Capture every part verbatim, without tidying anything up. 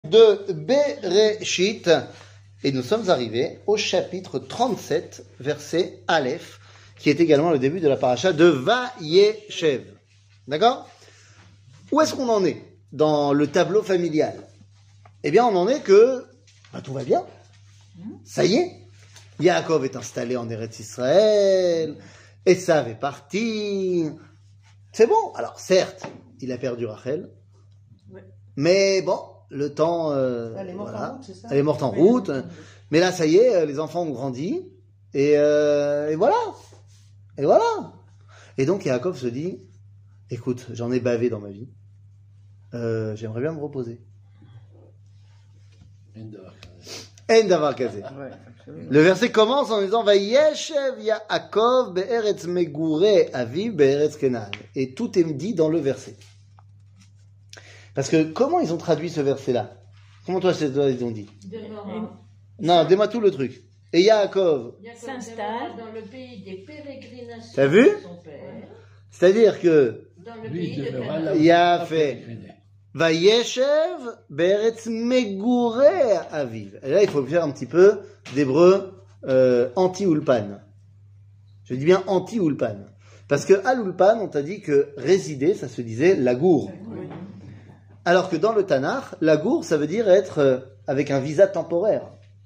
de Bereshit et nous sommes arrivés au chapitre trente-sept, verset Aleph, qui est également le début de la paracha de Vayeshev. D'accord? Où est-ce qu'on en est dans le tableau familial? Eh bien, on en est que bah, tout va bien. Ça y est. Yaakov est installé en Eretz Israël, Esav est parti. C'est bon. Alors, certes, il a perdu Rachel, ouais. Mais bon, le temps... Euh, Elle est morte voilà, en route, c'est ça? Elle est morte en route. Oui. Mais là, ça y est, les enfants ont grandi. Et, euh, et voilà. Et voilà. Et donc, Yaakov se dit, écoute, j'en ai bavé dans ma vie. Euh, j'aimerais bien me reposer. En davar kazé. Le verset commence en disant Vayeshev Yaakov be'eretz megurei aviv be'eretz Kenan. Et tout est dit dans le verset. Parce que comment ils ont traduit ce verset-là? Comment toi, ils ont dit? Non, dis-moi tout le truc. Et Yaakov s'installe dans le pays des pérégrinations. T'as vu? De son père. C'est-à-dire que dans le pays de Canaan. il a fait Vayeshev be'eretz megurei aviv. Et là, il faut faire un petit peu d'hébreu euh, anti-ulpan. Je dis bien anti-ulpan. Parce que à l'ulpan, on t'a dit que résider, ça se disait lagour. Oui. Alors que dans le Tanakh, lagour, ça veut dire être euh, avec un visa temporaire.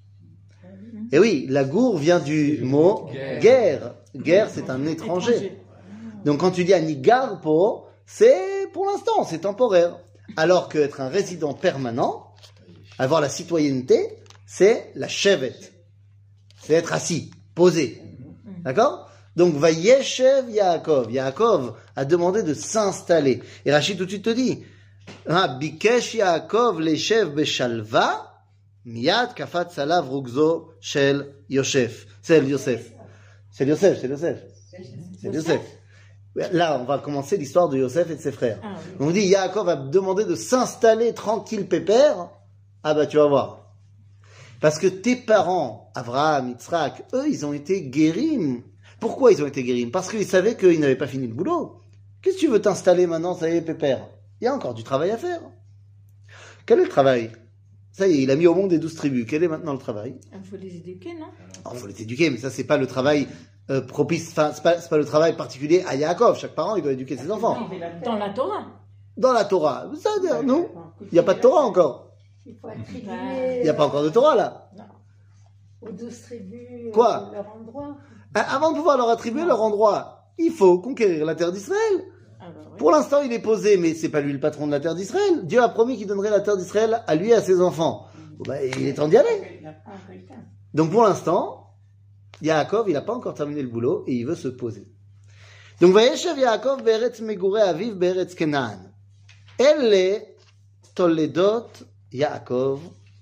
Et oui, lagour vient du mot guerre. Guerre, c'est un étranger. Donc quand tu dis anigarpo, c'est pour l'instant, c'est temporaire. Alors qu'être un résident permanent, avoir la citoyenneté, c'est la shevet. C'est être assis, posé. D'accord? Donc, Vayeshev Yaakov. Yaakov a demandé de s'installer. Et Rachid tout de suite te dit, Bikesh Yaakov leshev beshalva, miyad kafat salav rugzo shel Yosef. C'est Yosef. C'est Yosef, c'est Yosef. C'est Yosef. Là, on va commencer l'histoire de Yosef et de ses frères. Ah, oui. On dit, Yaakov a demandé de s'installer tranquille pépère. Ah bah, tu vas voir. Parce que tes parents, Avraham, Yitzhak, eux, ils ont été guérim. Pourquoi ils ont été guérim? Parce qu'ils savaient qu'ils n'avaient pas fini le boulot. Qu'est-ce que tu veux t'installer maintenant, ça y est, pépère? Il y a encore du travail à faire. Quel est le travail? Ça y est, il a mis au monde les douze tribus. Quel est maintenant le travail? Il faut les éduquer, non? Il faut les éduquer, mais ça, c'est pas le travail euh, propice, enfin, c'est pas, c'est pas le travail particulier à Yaakov. Chaque parent, il doit éduquer ses enfants. Dans la Torah. Dans la Torah. Ça veut dire, non? Il n'y a pas de Torah encore. Il faut attribuer. Il n'y a pas encore de Torah, là. Non. Aux douze tribus. Quoi? Leur endroit. Avant de pouvoir leur attribuer leur endroit, il faut conquérir la terre d'Israël. Ah bah oui. Pour l'instant, il est posé, mais c'est pas lui le patron de la terre d'Israël. Dieu a promis qu'il donnerait la terre d'Israël à lui et à ses enfants. Bon, bah, il est temps d'y aller. Donc pour l'instant, Yaakov, il n'a pas encore terminé le boulot et il veut se poser. Donc, Vayeshev Yaakov be'eretz megurei aviv be'eretz Kenan. Elle toledot Yaakov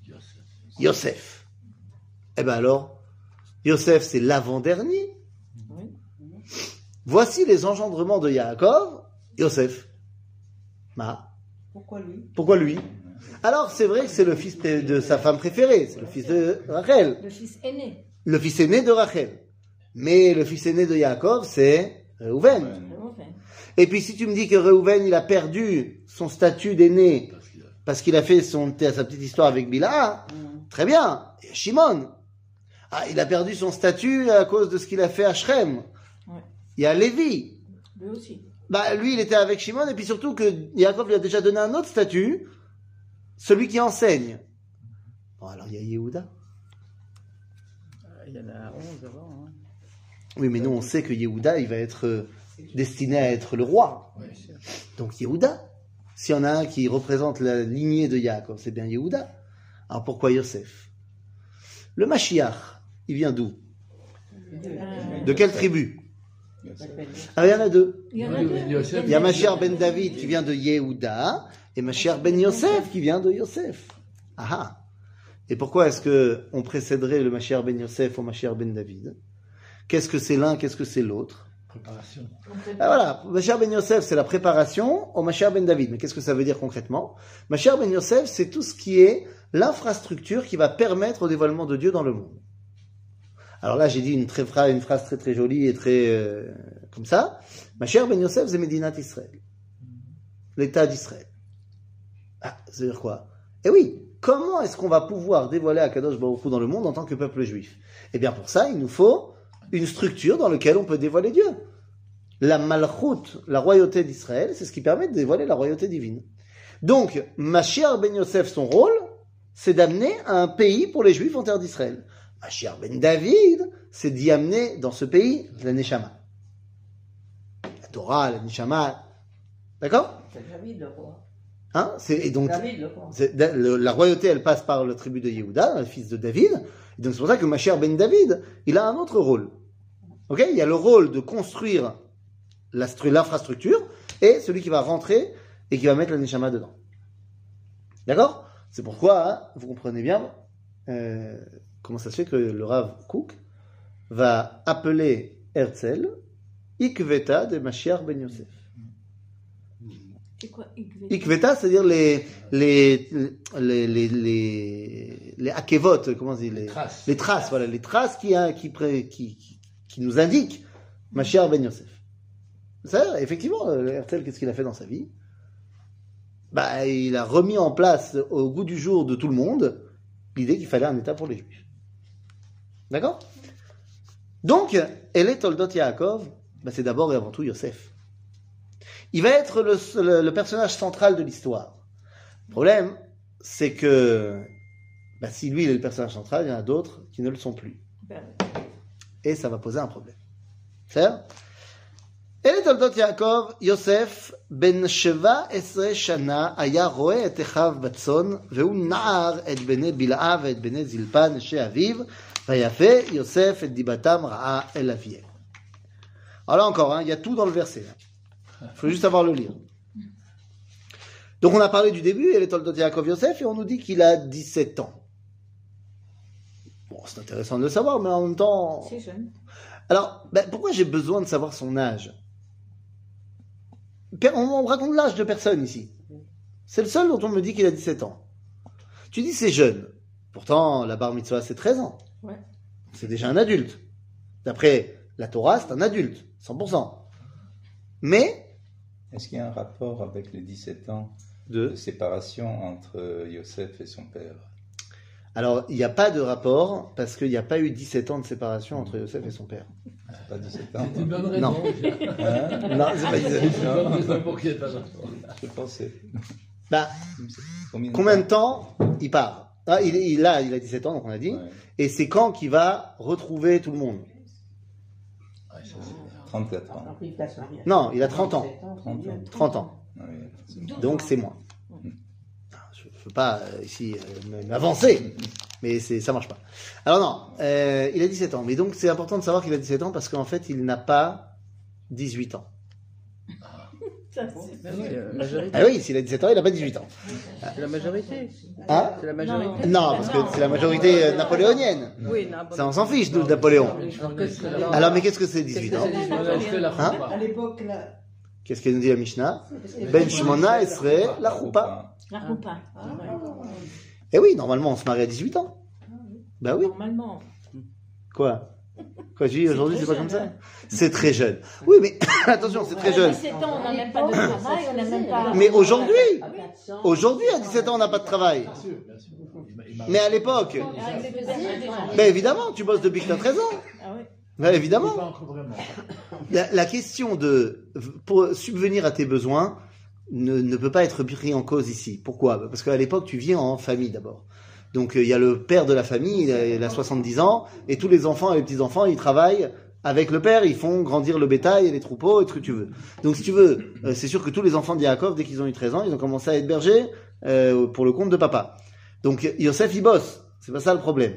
Yosef. Eh ben alors, Yosef, c'est l'avant-dernier. Oui. Voici les engendrements de Yaakov, Yosef. Ma. Pourquoi lui? Pourquoi lui? Alors, c'est vrai que c'est le fils de sa femme préférée, c'est le fils de Rachel. Le fils aîné. Le fils aîné de Rachel. Mais le fils aîné de Yaakov, c'est Reuven. Ouais. Et puis, si tu me dis que Reuven, il a perdu son statut d'aîné parce qu'il a fait son, sa petite histoire avec Bila, mmh. Très bien. Et Shimon. Ah, il a perdu son statut à cause de ce qu'il a fait à Shrem. Ouais. Il y a Lévi. Lui aussi. Bah, lui, il était avec Shimon, et puis surtout que Yaakov lui a déjà donné un autre statut, celui qui enseigne. Bon, alors il y a Yehuda. Il y en a onze avant. Hein. Oui, mais nous, on sait que Yehuda, il va être euh, destiné à être le roi. Ouais, donc Yehuda. S'il y en a un qui représente la lignée de Yaakov, c'est bien Yehuda. Alors pourquoi Yosef? Le Mashiach, il vient d'où? De quelle tribu? Ah, il y en a deux. Il y, en a deux. Il y a Mashiach ben David qui vient de Yehuda et Mashiach ben Yosef qui vient de Yosef. Ah. Et pourquoi est-ce que on précéderait le Mashiach ben Yosef au Mashiach ben David? Qu'est-ce que c'est l'un, qu'est-ce que c'est l'autre? Préparation. Ah, voilà, Mashiach ben Yosef, c'est la préparation au Mashiach ben David. Mais qu'est-ce que ça veut dire concrètement? Mashiach ben Yosef, c'est tout ce qui est l'infrastructure qui va permettre au dévoilement de Dieu dans le monde. Alors là, j'ai dit une, très, une phrase très très jolie et très euh, comme ça. Mashiach ben Yosef, c'est Medinat Israël. L'État d'Israël. Ah, ça veut dire quoi? Eh oui, comment est-ce qu'on va pouvoir dévoiler Akadosh Baruch Hu dans le monde en tant que peuple juif? Eh bien, pour ça, il nous faut une structure dans laquelle on peut dévoiler Dieu. La Malchut, la royauté d'Israël, c'est ce qui permet de dévoiler la royauté divine. Donc, Mashiach ben Yosef, son rôle, c'est d'amener un pays pour les Juifs en terre d'Israël. Mashiach ben David, c'est d'y amener dans ce pays la Neshama. La Torah, la Neshama. D'accord? C'est David le roi. Hein? C'est, et donc, David le roi. c'est- le- la royauté, elle passe par le tribu de Yehuda, le fils de David. Et donc, c'est pour ça que Mashiach ben David, il a un autre rôle. Ok? Il y a le rôle de construire la stru- l'infrastructure et celui qui va rentrer et qui va mettre la Neshama dedans. D'accord? C'est pourquoi, hein, vous comprenez bien euh, comment ça se fait que le Rav Kook va appeler Herzl Ikveta de Mashiach ben Yosef. C'est quoi Ikvet? Ikveta, c'est-à-dire les les les les les, les akevot, comment on dit, les, Les traces. les traces, voilà, les traces qui hein, qui, pré- qui qui qui nous indiquent Mashiach ben Yosef. Ça, effectivement, euh, Herzl, qu'est-ce qu'il a fait dans sa vie? Bah, il a remis en place au goût du jour de tout le monde l'idée qu'il fallait un État pour les Juifs. D'accord? Donc, Ele Toldot Yaakov, bah, c'est d'abord et avant tout Yosef. Il va être le, le, le personnage central de l'histoire. Le problème, c'est que bah, si lui il est le personnage central, il y en a d'autres qui ne le sont plus. Ben, Et ça va poser un problème. C'est אלה תולדות יעקב, יוסף, בן שבע עשרה שנה, היה רואה את אחיו בצאן, והוא נער את בני בלעה ואת בני זלפה, נשי אביו, ויפה יוסף את דיבתם רעה אל אביהם. Alors là encore, hein, il y a tout dans le verset. Il faut juste savoir le lire. Donc on a parlé du début, et les Toldot Yaakov Yosef, et on nous dit qu'il a dix-sept ans. Bon, c'est intéressant de le savoir, mais en même temps... c'est jeune. Alors, ben, pourquoi j'ai besoin de savoir son âge? Per- On, on raconte l'âge de personne ici. C'est le seul dont on me dit qu'il a dix-sept ans. Tu dis c'est jeune. Pourtant, la bar mitzvah, c'est treize ans. Ouais. C'est déjà un adulte. D'après la Torah, c'est un adulte, cent pour cent. Mais, Est-ce qu'il y a un rapport avec les dix-sept ans de de... séparation entre Yosef et son père? Alors, il n'y a pas de rapport, parce qu'il n'y a pas eu dix-sept ans de séparation entre Yosef et son père. C'est pas dix-sept ans. C'est une bonne Non. raison. Hein? Non, c'est pas dix-sept. C'est une bonne raison pour qu'il n'y ait pas de rapport. Je pensais. Bah, Combien de combien de temps il part? Ah, il, il, a, il a dix-sept ans, donc on a dit. Ouais. Et c'est quand qu'il va retrouver tout le monde? Ouais, ça, c'est- trente-quatre ans. Après, il passe mariage. Non, il a trente ans. trente ans. trente ans. Ah oui, c'est bon. Donc c'est moins. Je ne veux pas euh, ici euh, m'avancer, mais c'est, ça marche pas. Alors non, euh, il a dix-sept ans. Mais donc c'est important de savoir qu'il a dix-sept ans parce qu'en fait il n'a pas dix-huit ans. Ça, c'est- Ah oui, euh, majorité. Ah oui, s'il a dix-sept ans, il n'a pas dix-huit ans. C'est la majorité. Hein? C'est la majorité. Non, parce que c'est la majorité euh, napoléonienne. Oui, non, bon. Ça, on s'en fiche, nous, de Napoléon. Alors, qu'est-ce que- alors- Alors, mais qu'est-ce que c'est qu'est-ce dix-huit que ans? c'est dix-huit ans? Est-ce que la Hein? choupa- À l'époque, là. Qu'est-ce qu'elle nous dit la Mishnah? Ben Shmona Esre la Choupa. La roupa. Eh oui, normalement on se marie à dix-huit ans. Bah oui. Normalement. Quoi? Quoi, je dis aujourd'hui, c'est très pas comme jeune, ça? hein. C'est très jeune. Oui, mais attention, c'est très À jeune. dix-sept ans, on n'a même pas de travail, on n'a même pas. Mais aujourd'hui, À quatre cents. aujourd'hui, à dix-sept ans, on n'a pas de travail. Bien sûr, bien sûr. Il m'a- il m'a- Mais à l'époque, Ah, il faisait ça déjà. ben évidemment, tu bosses depuis que tu as treize ans. Ah oui. Ben il évidemment. pas encore vraiment. La, la question de pour subvenir à tes besoins ne, ne peut pas être pris en cause ici. Pourquoi? Parce qu'à l'époque, tu vis en famille d'abord. Donc euh, il y a le père de la famille, il a, il a soixante-dix ans, et tous les enfants et les petits-enfants, ils travaillent avec le père, ils font grandir le bétail et les troupeaux et tout ce que tu veux. Donc si tu veux, euh, c'est sûr que tous les enfants de Yaakov, dès qu'ils ont eu treize ans, ils ont commencé à être bergers euh, pour le compte de papa. Donc Yosef, il bosse. C'est pas ça le problème.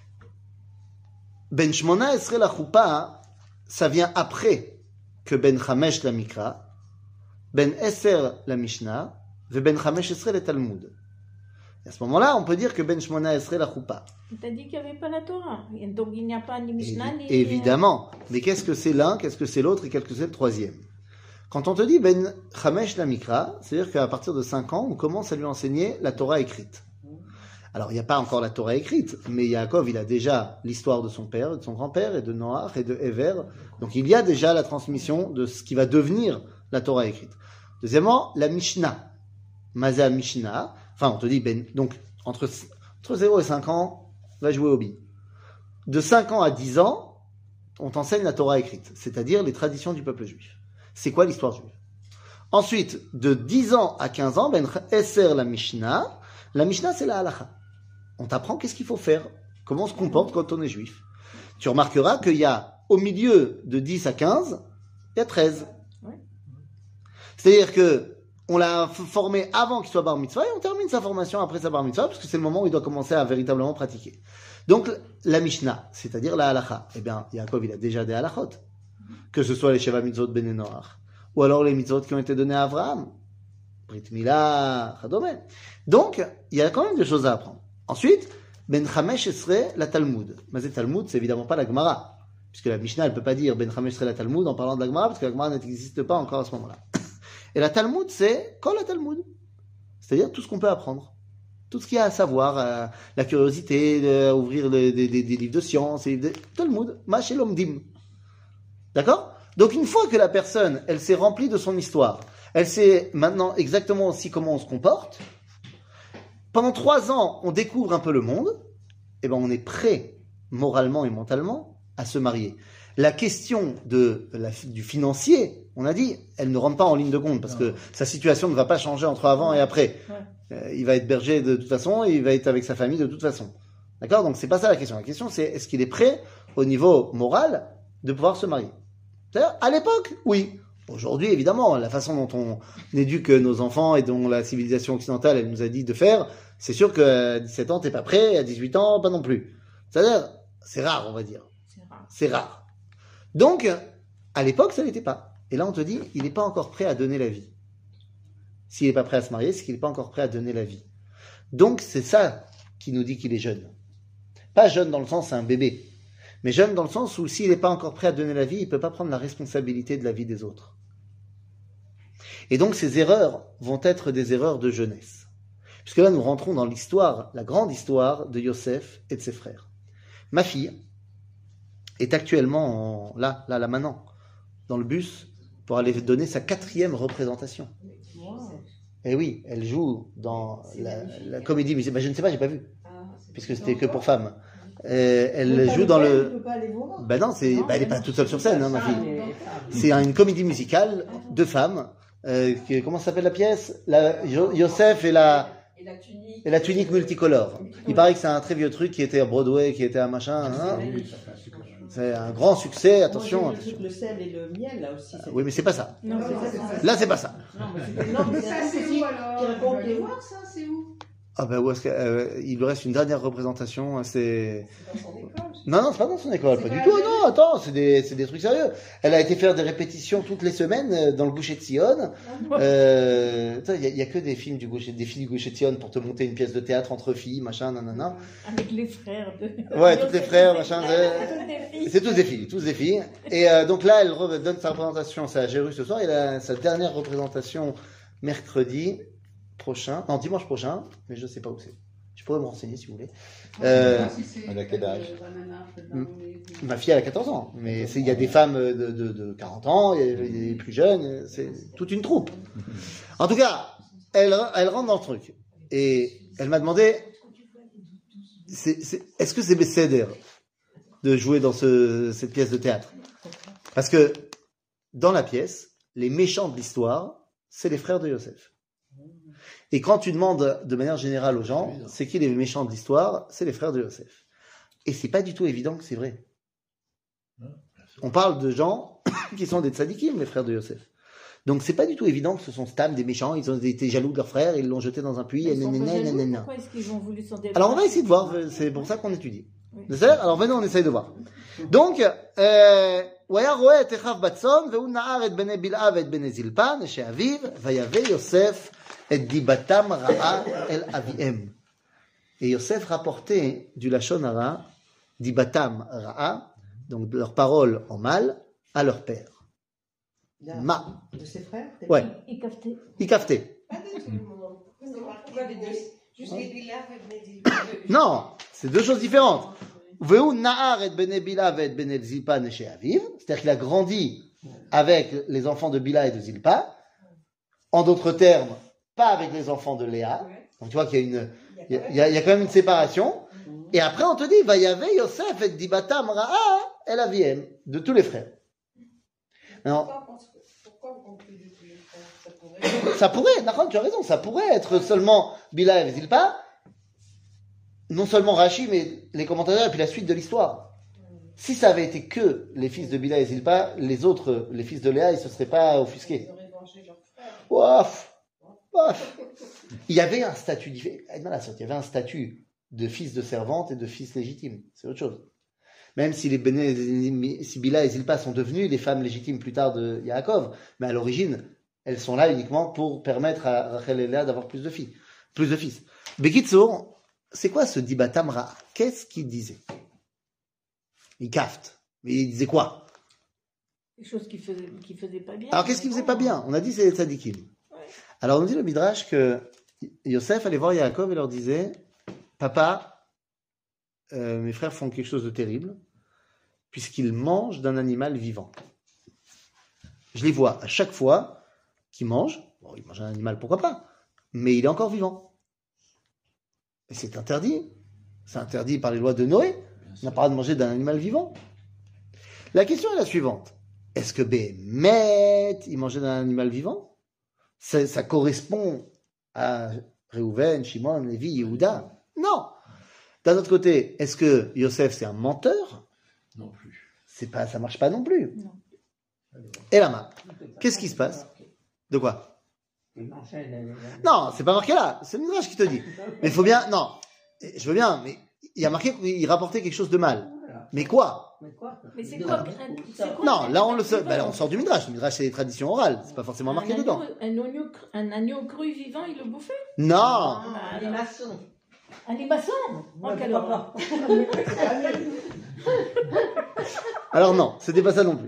Ben Shmona Esre la Choupa, ça vient après que Ben Chamesh la Mikra, Ben Eser la Mishnah, et Ben Chamesh Esre le Talmud. Et à ce moment-là, on peut dire que Ben Shmona Esre la Choupa. T'as dit qu'il n'y avait pas la Torah. Et donc il n'y a pas ni Mishnah ni. Évidemment. Mais qu'est-ce que c'est l'un, qu'est-ce que c'est l'autre et qu'est-ce que c'est le troisième? Quand on te dit Ben Chamesh la Mikra, c'est-à-dire qu'à partir de cinq ans, on commence à lui enseigner la Torah écrite. Alors, il n'y a pas encore la Torah écrite, mais Yaakov, il a déjà l'histoire de son père, de son grand-père, et de Noach, et de Ever. Donc, il y a déjà la transmission de ce qui va devenir la Torah écrite. Deuxièmement, la Mishnah. Maza Mishnah. Enfin, on te dit, ben, donc, entre, entre zéro et cinq ans, va jouer aux billes. De cinq ans à dix ans, on t'enseigne la Torah écrite, c'est-à-dire les traditions du peuple juif. C'est quoi l'histoire juive? Ensuite, de dix ans à quinze ans, ben Esser la Mishnah. La Mishnah, c'est la Halacha. On t'apprend qu'est-ce qu'il faut faire, comment on se comporte quand on est juif. Tu remarqueras qu'il y a, au milieu de dix à quinze, il y a treize. Ouais. C'est-à-dire que on l'a formé avant qu'il soit bar mitzvah et on termine sa formation après sa bar mitzvah parce que c'est le moment où il doit commencer à véritablement pratiquer. Donc, la Mishnah, c'est-à-dire la Halacha, eh bien, Yaakov, il a déjà des halachot. Que ce soit les Sheva Mitzvot Ben Noach, ou alors les mitzvot qui ont été donnés à Abraham, Brit Mila, Chadomé. Donc, il y a quand même des choses à apprendre. Ensuite, Ben Chamesh Esre la Talmud. Mais Talmud, c'est évidemment pas la Gemara. Puisque la Mishnah, elle peut pas dire Ben Chamesh Esre la Talmud en parlant de la Gemara, parce que la Gemara n'existe pas encore à ce moment-là. Et la Talmud, c'est Kol la Talmud. C'est-à-dire tout ce qu'on peut apprendre. Tout ce qu'il y a à savoir, euh, la curiosité, euh, ouvrir les, des, des, des livres de science, et des Talmud, Mash Elomdim. D'accord? Donc une fois que la personne, elle s'est remplie de son histoire, elle sait maintenant exactement aussi comment on se comporte, pendant trois ans, on découvre un peu le monde, et ben on est prêt, moralement et mentalement, à se marier. La question de la, du financier, on a dit, elle ne rentre pas en ligne de compte, parce que sa situation ne va pas changer entre avant et après. Ouais. Euh, il va être berger de toute façon, et il va être avec sa famille de toute façon. D'accord? Donc c'est pas ça la question. La question c'est, est-ce qu'il est prêt, au niveau moral, de pouvoir se marier? C'est-à-dire, à l'époque, oui. Aujourd'hui, évidemment, la façon dont on éduque nos enfants et dont la civilisation occidentale, elle nous a dit de faire, c'est sûr qu'à dix-sept ans, t'es pas prêt, à dix-huit ans, pas non plus. C'est-à-dire, c'est rare, on va dire. C'est rare. C'est rare. Donc, à l'époque, ça l'était pas. Et là, on te dit, il n'est pas encore prêt à donner la vie. S'il n'est pas prêt à se marier, c'est qu'il n'est pas encore prêt à donner la vie. Donc, c'est ça qui nous dit qu'il est jeune. Pas jeune dans le sens, c'est un bébé. Mais jeune dans le sens où s'il n'est pas encore prêt à donner la vie, il ne peut pas prendre la responsabilité de la vie des autres. Et donc ces erreurs vont être des erreurs de jeunesse. Puisque là, nous rentrons dans l'histoire, la grande histoire de Yosef et de ses frères. Ma fille est actuellement, en, là, là, là, maintenant, dans le bus pour aller donner sa quatrième représentation. Et oui, elle joue dans la, la comédie musicale. Ben, je ne sais pas, j'ai pas vu, puisque c'était que pour femmes. Euh, elle joue dans le. Ben non, c'est, ben elle est pas toute seule sur scène, hein, ma fille. C'est une comédie musicale de femmes. Euh, qui, comment s'appelle la pièce? La, Jo- Yosef et la. Et la tunique. Et la tunique multicolore. Il paraît que c'est un très vieux truc qui était à Broadway, qui était à machin. Hein. C'est un grand succès. Attention. Moi, j'ai vu le truc, le sel et le miel, là aussi. Oui, mais c'est pas ça. Non, c'est ça. Là, c'est pas ça. Non, mais Ça, c'est où alors Qui raconte Je vais les- aller voir ça, c'est où Ah ben où est-ce que, euh, il lui reste une dernière représentation. C'est. C'est dans son école. Non, non, c'est pas dans son école, C'est pas pas du la tout. jeunesse. Non, attends, c'est des, c'est des trucs sérieux. Elle a été faire des répétitions toutes les semaines euh, dans le Goucher de Sion. Euh, attends, il y, a- il y a que des films du Goucher, des filles du Goucher de Sion pour te monter une pièce de théâtre entre filles, machin, nanana. Avec les frères de. Ouais, tous les frères, machin. Toutes c'est- des filles. C'est tous des filles, tous des filles. Et euh, donc là, elle re- donne sa représentation, c'est à Jérusalem ce soir. Elle a sa dernière représentation mercredi prochain, non, dimanche prochain, mais je sais pas où c'est. Je pourrais me renseigner si vous voulez. Euh, Si c'est- elle a quel âge euh, Banana, Fred Hmm. Baron et- Ma fille, elle a quatorze ans, mais c'est- il y a des femmes de, de, de quarante ans, il y a des plus jeunes, c'est toute une troupe. En tout cas, elle, elle rentre dans le truc. Et elle m'a demandé, c'est, c'est, est-ce que c'est Besséder de jouer dans ce, cette pièce de théâtre? Parce que dans la pièce, les méchants de l'histoire, c'est les frères de Yosef. Et quand tu demandes de manière générale aux gens, c'est qui les méchants de l'histoire? C'est les frères de Yosef. Et c'est pas du tout évident que c'est vrai. On parle de gens qui sont des tzadikim, les frères de Yosef. Donc c'est pas du tout évident que ce sont Stam, des méchants, ils ont été jaloux de leur frère, ils l'ont jeté dans un puits, et Ils sont pas nanana, jaloux, nanana. pourquoi est-ce qu'ils ont voulu s'en débarrasser? Alors on va essayer de voir, c'est pour ça qu'on étudie. Oui. בסדר? Alors venez, on essaye de voir. Donc, euh, הוא היה רואה את אחיו בצאן, והוא נער את בני בלעה ואת בני זלפה, נשי אביו, ויבא יוסף את דיבתם רעה אל אביהם. Et Yosef rapportait du lachon hara, dibatam ra'a, donc de leurs paroles en mal, à leur père. Ma, De ses frères t'es- ouais, Ils cafetaient. il cafetait. Pas du tout, non. C'est marqué les deux. Juste les Bilal et Bnei Non, c'est deux choses différentes. Vehu na'ar et bene Bila et bene Zilpa neshe aviv, c'est-à-dire qu'il a grandi avec les enfants de Bila et de Zilpa. En d'autres termes, pas avec les enfants de Léa. Donc tu vois qu'il y a une, Il y, a- il y a il y a quand même une séparation. Et après, on te dit, va y avait Yosef et Dibatam Ra'a El Aviem, de tous les frères. Non, Pourquoi on- pourquoi on conclut de tous les frères? Ça pourrait. ça pourrait, Nachon, tu as raison, ça pourrait être seulement Bila et Zilpa, non seulement Rashi, mais les commentateurs et puis la suite de l'histoire. Si ça avait été que les fils de Bila et Zilpa, les autres, les fils de Léa, ils se seraient pas offusqués. Ils auraient vengé leur frère. Ouaf, ouaf. Il y avait un statut différent. Il y avait un statut de fils de servante et de fils légitime. C'est autre chose. Même si les Béné, si Bila et Zilpa sont devenues les femmes légitimes plus tard de Yaakov, mais à l'origine, elles sont là uniquement pour permettre à Rachel et Léa d'avoir plus de filles, plus de fils. Bekitsour, c'est quoi ce Dibatam Ra? Qu'est-ce qu'il disait? Il cafte. Mais il disait quoi? Des choses qui faisaient, qui faisaient pas bien. Alors qu'est-ce qu'il faisait pas bien? On a dit c'est les tzadikim. Alors on dit le Midrash que Yosef allait voir Yaakov et leur disait, papa, euh, mes frères font quelque chose de terrible, puisqu'ils mangent d'un animal vivant. Je les vois à chaque fois qu'ils mangent, bon, ils mangent un animal, pourquoi pas, mais il est encore vivant. Et c'est interdit. C'est interdit par les lois de Noé. On n'a pas le droit de manger d'un animal vivant. La question est la suivante. Est-ce que Bémet, il mangeait d'un animal vivant? ça, ça correspond à Réhouven, Shimon, Lévi, Yehuda? Non. D'un autre côté, est-ce que Yosef c'est un menteur? Non plus. C'est pas, ça marche pas non plus. Non. Et la main. Qu'est-ce qui se passe? De quoi? Non, c'est pas marqué là. C'est le Midrash qui te dit. Mais il faut bien. Non, je veux bien. Mais il y a marqué qu'il rapportait quelque chose de mal. Mais quoi? Mais c'est quoi, c'est quoi Non, là on le sort. vivant? Ben, on sort du Midrash. Le Midrash c'est les traditions orales. C'est pas forcément marqué un dedans. agneau, un, agneau, cru- un agneau cru vivant, il le bouffait? Non. Ah, les maçons. Un limaçon? Oh, quelle horreur. Alors non, c'était pas ça non plus.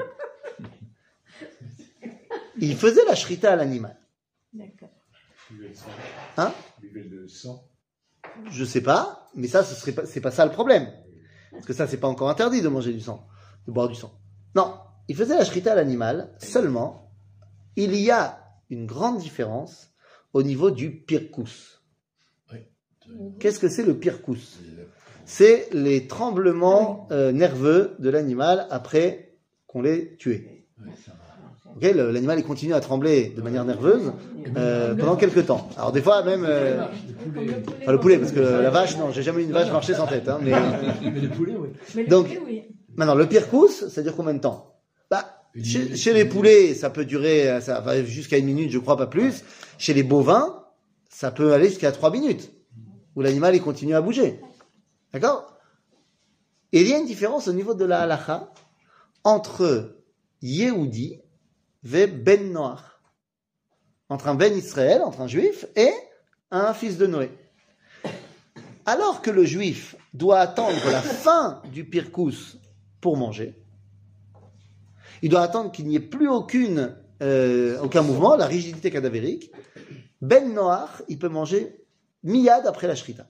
Il faisait la shrita à l'animal. D'accord. Hein? Buvait le sang. Je sais pas, mais ça, ce serait pas, c'est pas ça le problème. Parce que ça, c'est pas encore interdit de manger du sang, de boire du sang. Non, il faisait la shrita à l'animal, seulement, il y a une grande différence au niveau du pirkous. Qu'est-ce que c'est le pirkous? C'est les tremblements euh, nerveux de l'animal après qu'on l'ait tué. Okay, le- l'animal il continue à trembler de manière nerveuse euh, pendant quelques temps. Alors des fois même euh, Comme le poulet. enfin, le poulet parce que la vache non, j'ai jamais eu une vache marcher sans tête. Hein, mais Mais les poulets, oui. Mais le donc- poulet, oui. maintenant le pirkous, ça dure combien de temps? Bah, Une chez, minute, chez une les minute. poulets, ça peut durer, ça va jusqu'à une minute, je crois pas plus. Chez les bovins, ça peut aller jusqu'à trois minutes où l'animal il continue à bouger. D'accord? Et il y a une différence au niveau de la halacha entre Yehudi et Ben Noach. Entre un Ben Israël, entre un juif, et un fils de Noé. Alors que le juif doit attendre la fin du pirkous pour manger, il doit attendre qu'il n'y ait plus aucune, euh, aucun mouvement, la rigidité cadavérique. Ben Noach, il peut manger miyad après la shrita.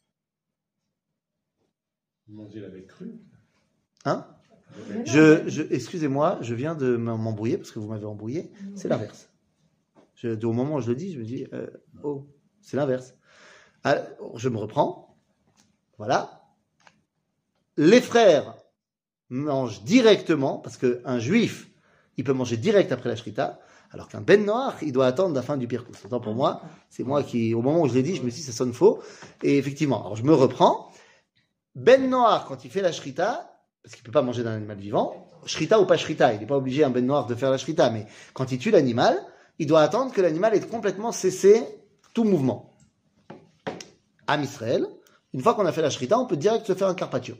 Manger avec cru. Hein? Je, je, excusez-moi, je viens de m'embrouiller parce que vous m'avez embrouillé. C'est l'inverse. Je, au moment où je le dis, je me dis, euh, oh, c'est l'inverse. Alors, je me reprends. Voilà. Les frères mangent directement parce qu'un juif, il peut manger direct après la shrita, alors qu'un ben noir, il doit attendre la fin du pirkous. Autant pour moi, c'est moi qui, au moment où je l'ai dit, je me suis dit, ça sonne faux. Et effectivement, alors je me reprends. Ben noir, quand il fait la shrita, parce qu'il ne peut pas manger d'un animal vivant, shrita ou pas shrita, il n'est pas obligé, un ben noir, de faire la shrita, mais quand il tue l'animal, il doit attendre que l'animal ait complètement cessé tout mouvement. Am Israël, une fois qu'on a fait la shrita, on peut direct se faire un carpaccio.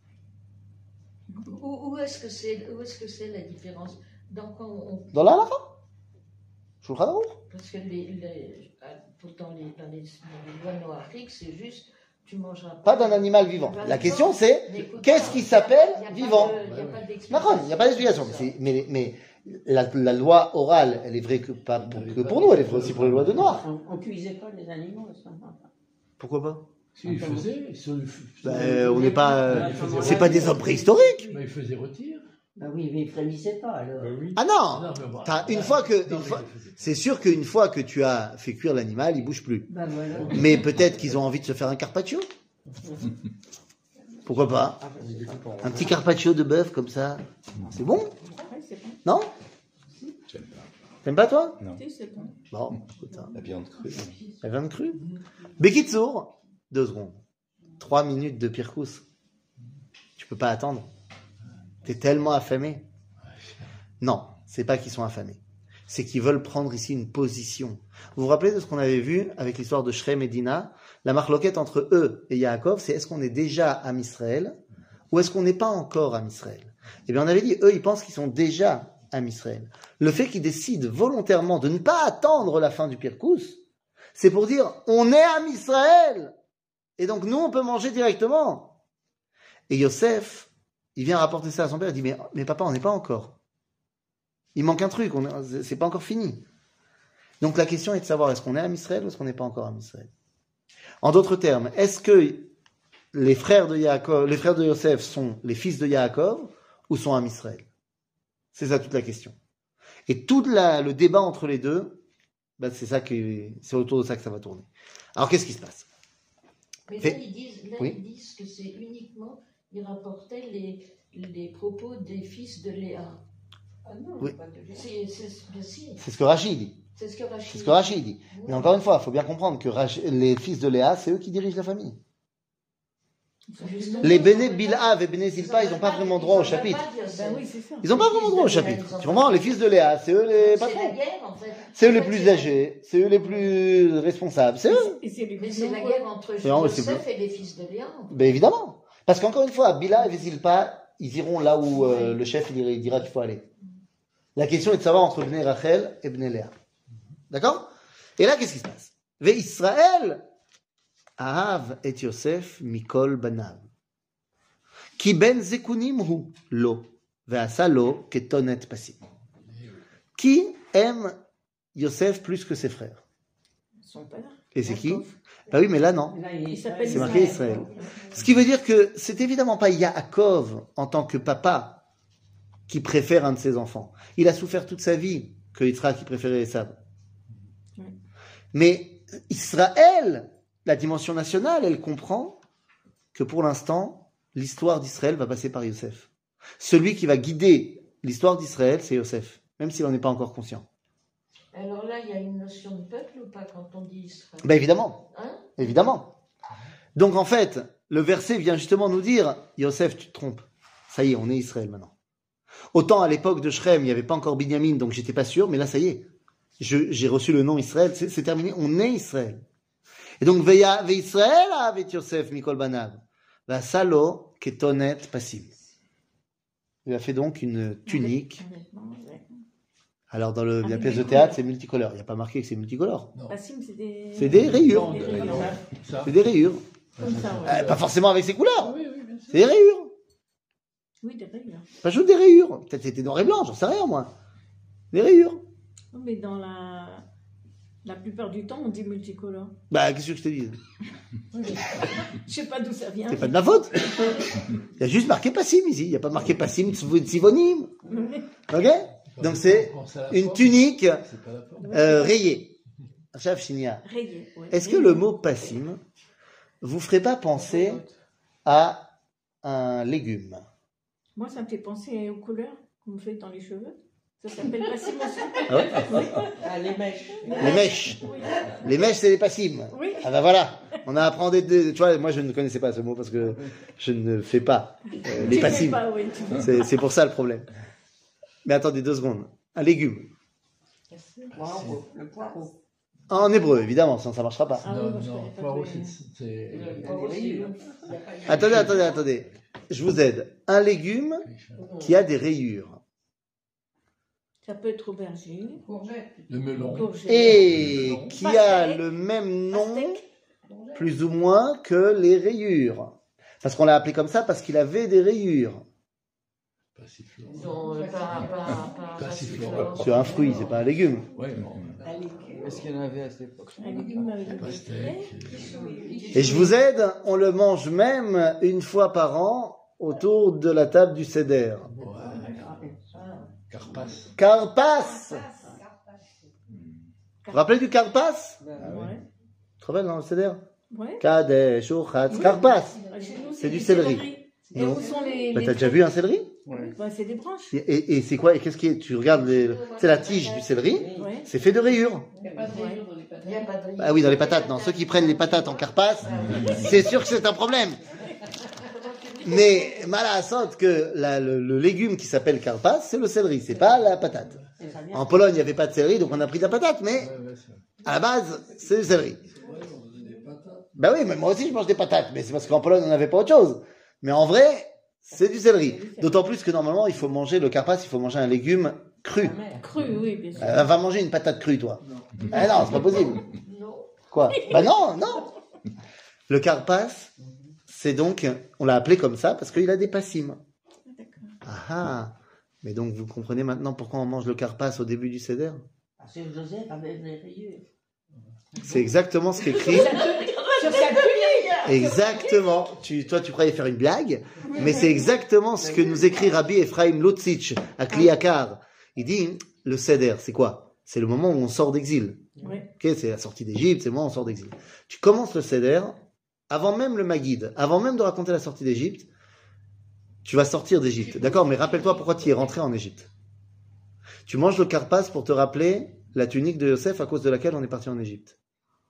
Où, où est-ce que c'est où est-ce que c'est la différence? Dans quoi on, Dans la halakha Shulchan Aruch. parce que les, les, pourtant les, dans les, dans les lois noachiques, c'est juste tu mangeras Pas d'un animal vivant. Pas La vivant. question c'est, Mais écoute, qu'est-ce qui il y a- s'appelle il y a pas vivant? de- Il n'y a pas d'explication. D'accord, il n'y a pas d'explication. Mais, c'est- mais, mais la, la loi orale, elle est vraie que, pas pour, que pour nous, elle est vraie aussi pour les lois de Noir. On, on cuisait pas les animaux, ça. Pourquoi pas? Si, il faisait. il se- Ben, on n'est pas, c'est pas des hommes préhistoriques. Ben, il faisait rôtir. Bah oui, mais il frémissait pas alors. Bah oui. Ah non, Non, mais bon, T'as- une là, fois que- non, une mais fois- je faisais- c'est sûr qu'une fois que tu as fait cuire l'animal, il bouge plus. Bah voilà. Mais peut-être qu'ils ont envie de se faire un carpaccio. Pourquoi pas? Un petit carpaccio de bœuf comme ça. C'est bon? Ouais, c'est bon. Non? J'aime pas. T'aimes pas toi? Non. Si, c'est bon. Bon, écoute, hein. La viande crue. La viande crue. Bekitsour, deux secondes. Trois minutes de pirkous. Tu peux pas attendre. T'es tellement affamé. Non, c'est pas qu'ils sont affamés. C'est qu'ils veulent prendre ici une position. Vous vous rappelez de ce qu'on avait vu avec l'histoire de Shrem et Dina? La marloquette entre eux et Yaakov, c'est est-ce qu'on est déjà à Israël ou est-ce qu'on n'est pas encore à Israël? Eh bien, on avait dit, eux, ils pensent qu'ils sont déjà à Israël. Le fait qu'ils décident volontairement de ne pas attendre la fin du pirkous, c'est pour dire, on est à Israël. Et donc, nous, on peut manger directement. Et Yosef, il vient rapporter ça à son père, il dit, mais, mais papa, on n'est pas encore. Il manque un truc, on est- c'est pas encore fini. Donc, la question est de savoir, est-ce qu'on est à Israël ou est-ce qu'on n'est pas encore à Israël? En d'autres termes, est-ce que les frères de Yaakov, les frères de Yosef sont les fils de Yaakov ou sont à Israël? C'est ça toute la question. Et tout la- le débat entre les deux, ben, c'est ça que, c'est autour de ça que ça va tourner. Alors, qu'est-ce qui se passe? Mais Fait- là, ils disent, là, Oui. ils disent que c'est uniquement, ils rapportaient les, les propos des fils de Léa. Ah non, Oui. pas de Léa. C'est, c'est, bien si, C'est ce que Rachid dit. c'est ce que Rachid C'est ce que Rachid dit. Mais encore une fois, il faut bien comprendre que Rach- les fils de Léa, c'est eux qui dirigent la famille. Justement, Les ils Béné ont Bilha et Béné Zilpa, ils n'ont pas vraiment droit au chapitre. Ben oui, c'est ça. Ils n'ont pas vraiment droit au chapitre. Tu comprends? Les fils de Léa, c'est eux les C'est patrons. la guerre, en fait. C'est eux En les fait, plus c'est- âgés, c'est eux les plus responsables, c'est eux. Et c'est les Mais plus c'est la nombreux. guerre entre C'est vraiment- c'est Joseph et les fils de Léa. Ben évidemment. Parce qu'encore une fois, Bila et Zilpa, ils iront là où euh, le chef il, ira- il dira qu'il faut aller. La question est de savoir entre Bnei Rachel et Bnei Léa. D'accord? Et là, qu'est-ce qui se passe? Ve Israël Ahav et Yosef Mikol Banav. Ki ben zekunim hu lo. Ve'asa lo ketonet pasim. Qui aime Yosef plus que ses frères? Son père. Et c'est qui? Yaakov. Bah oui, mais là, non. Là, il Il s'appelle C'est marqué Israël. Ce qui veut dire que c'est évidemment pas Yaakov en tant que papa qui préfère un de ses enfants. Il a souffert toute sa vie que Yitzhak qui préférait Esav. Oui. Mais Israël, la dimension nationale, elle comprend que pour l'instant, l'histoire d'Israël va passer par Yosef. Celui qui va guider l'histoire d'Israël, c'est Yosef, même s'il n'en est pas encore conscient. Alors là, il y a une notion de peuple ou pas quand on dit Israël? Ben évidemment, Hein? évidemment. Donc en fait, le verset vient justement nous dire, Yosef, tu te trompes. Ça y est, on est Israël maintenant. Autant à l'époque de Shrem, il n'y avait pas encore Binyamin, donc j'étais pas sûr, mais là, ça y est. Je- j'ai reçu le nom Israël, c'est, c'est terminé, on est Israël. Et donc, Veya, Ve Israël avec Yosef, Mikol Banav. Va Salo, Ketonet, Passim. Il a fait donc une tunique. Honnêtement, ouais. Alors, dans le, la pièce de théâtre, c'est multicolore. Il n'y a pas marqué que c'est multicolore. Non. Passim, c'est des... C'est des rayures. Non, Des de- rayures. non, ça. C'est des rayures. Comme ça, ouais. Euh, pas forcément avec ses couleurs. Oui, oui, bien sûr. C'est des rayures. Oui, des rayures. Pas juste des rayures. Peut-être c'était noir et blanc, j'en sais rien, moi. Des rayures. Non, mais dans la... La plupart du temps, on dit multicolore. Bah, qu'est-ce que je te dis? Je sais pas d'où ça vient. C'est pas de ma faute. Il y a juste marqué Passim ici. Il n'y a pas marqué Passim Tsivonim. Ok? Donc c'est On pense à la une forme, tunique c'est pas la forme. euh, rayée. Chef Chinia. Rayé, ouais. Est-ce que le mot Passim vous ferait pas penser à un légume? Moi, ça me fait penser aux couleurs qu'on me fait dans les cheveux. Ça s'appelle passim aussi. Ah ouais? Ah, les mèches. Les mèches. Oui. Les mèches, c'est les Passim. Oui. Ah bah voilà. On a appris des, des- tu vois, moi je ne connaissais pas ce mot parce que je ne fais pas euh, les Tu sais Passim. pas, oui, tu sais. C'est, c'est pour ça le problème. Mais attendez deux secondes. Un légume. Poireau, le poireau. En hébreu, évidemment, sinon ça marchera pas. Ah oui, Non, moi, je non, connais pas poireau, trop les- c'est- c'est. Il y a des rayures. Il y a pas- Attendez, attendez, attendez. Je vous aide. Un légume qui a des rayures. Ça peut être aubergine, Courgette. Le melon. courgette, Et qui a Pastèque. le même nom, pastèque. plus ou moins, que les rayures. Parce qu'on l'a appelé comme ça parce qu'il avait des rayures. Passiflore. Ils ont euh, pas, pas, pas, Passiflore. C'est un fruit, c'est pas un légume. Ouais, bon. Un légume. Est-ce qu'il y en avait à cette époque? Un légume avec des Pastèque. Et je vous aide, on le mange même une fois par an autour de la table du Seder? Ouais. Carpas. Karpas. Vous vous rappelez du Karpas? Ben, Ouais. Tu te rappelles dans le Seder? Ouais. Kadesh, Ochatz, Karpas. Ah, chez nous, C'est du des céleri. céleris. Et Non. où sont les. Bah, les t'as déjà trucs vu un céleri? Bah, c'est des branches. Et, et, et c'est quoi? Et qu'est-ce qui est? Tu regardes les, c'est la tige du céleri. Ouais. C'est fait de rayures. Il n'y a pas de rayures dans les patates. Il n'y a pas de rayures. Ah oui, dans les patates, non. Ceux qui prennent les patates en Karpas, c'est sûr que c'est un problème. Mais malheureusement que la- le, le légume qui s'appelle Karpas, c'est le céleri, c'est pas la patate. C'est ça bien. En Pologne, il n'y avait pas de céleri, donc on a pris de la patate, mais Ouais, ouais, c'est à la base, c'est le céleri. vrai, on faisait des patates. Ben oui, mais moi aussi je mange des patates, mais c'est parce qu'en Pologne on n'avait pas autre chose. Mais en vrai, c'est du céleri. D'autant plus que normalement, il faut manger le Karpas, il faut manger un légume cru. Cru, oui, bien sûr. Euh, va manger une patate crue, toi. Ah non, c'est pas possible. Non. Quoi? Bah non, non. Le Karpas, c'est donc, on l'a appelé comme ça parce qu'il a des passim. D'accord. Ah ah. Mais donc vous comprenez maintenant pourquoi on mange le Karpas au début du Seder? Parce que Joseph avait des rayures. C'est exactement ce qu'écrit. Sur sa tunique. Exactement. Tu, toi, tu croyais faire une blague, mais c'est exactement ce que nous écrit Rabbi Ephraim Lutzich à Kliakar. Il dit, le Seder, c'est quoi? C'est le moment où on sort d'exil. Ouais. Ok, c'est la sortie d'Égypte, c'est le moment où on sort d'exil. Tu commences le Seder, avant même le Maguide, avant même de raconter la sortie d'Égypte, tu vas sortir d'Égypte. D'accord, mais rappelle-toi pourquoi tu es rentré en Égypte. Tu manges le Karpas pour te rappeler la tunique de Yosef à cause de laquelle on est parti en Égypte.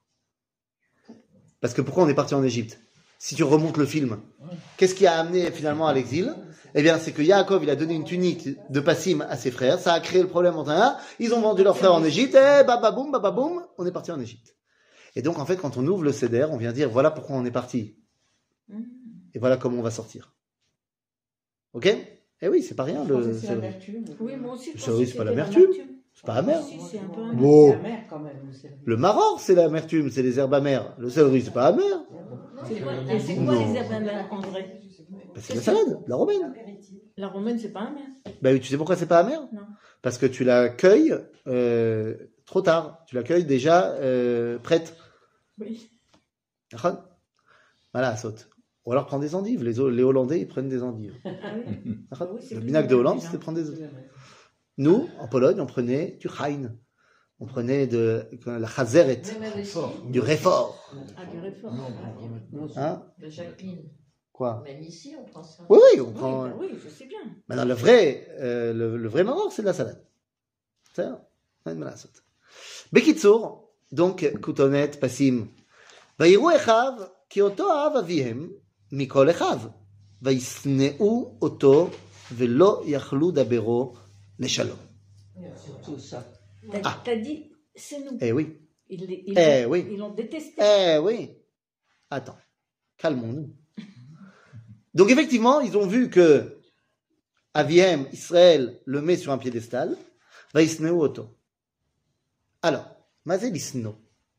Parce que pourquoi on est parti en Égypte? Si tu remontes le film, qu'est-ce qui a amené finalement à l'exil? Eh bien, c'est que Yaakov, il a donné une tunique de Passim à ses frères, ça a créé le problème entre un, ils ont vendu leur frère en Égypte, et bababoum, bababoum, on est parti en Égypte. Et donc, en fait, quand on ouvre le Seder, on vient dire, voilà pourquoi on est parti. Et voilà comment on va sortir. Ok? Eh oui, c'est pas rien, le C'est céleri. l'amertume. Oui, moi aussi. je Ça, pensais oui, que c'est pas c'était l'amertume. C'est pas amer. Si, c'est un peu amer. Bon. C'est amer quand même, le céleri. Le maror, c'est l'amertume, c'est les herbes amères. Le céleri, c'est pas amer. C'est quoi, et c'est quoi Non. les herbes amères en vrai? Bah, c'est la salade, la romaine. La romaine, c'est pas amer. Bah, tu sais pourquoi c'est pas amer? Non. Parce que tu la cueilles euh, trop tard. Tu la cueilles déjà euh, prête. Oui. D'accord? Voilà, saute. Ou alors prends des endives. Les, les Hollandais, ils prennent des endives. Ah oui. D'accord? Oui, c'est Le plus vinaigre de amer, Hollande, déjà. c'était prendre des C'est endives. l'amer. Nous, en Pologne, on prenait du Chain. On prenait de la Chazeret, Même avec Fort. du Réfort. Ah, du réfort. Non, on va remettre. Hein? de Jacqueline. Quoi? Même ici, on prend ça. Oui, oui, on Oui, prend. bah oui, je sais bien. Maintenant, le vrai, euh, le, le vrai maror, c'est de la salade. C'est ça? Ouais, voilà, saute. Bekitsour, donc, Koutonet, Passim. Vaïrou echav, ki oto ahav avihem, mikol echav. Vaïsneu oto, velo yachlu dabero leshalom. Surtout ça. T'as Ah. t'as dit, c'est nous. Eh oui, Ils ils- ils Eh l'ont- oui. ils l'ont détesté. eh oui. Attends, calmons-nous. Donc, effectivement, ils ont vu que Avihem, Israël, le met sur un piédestal. Vaïsneu oto. Alors, mazé l'isno.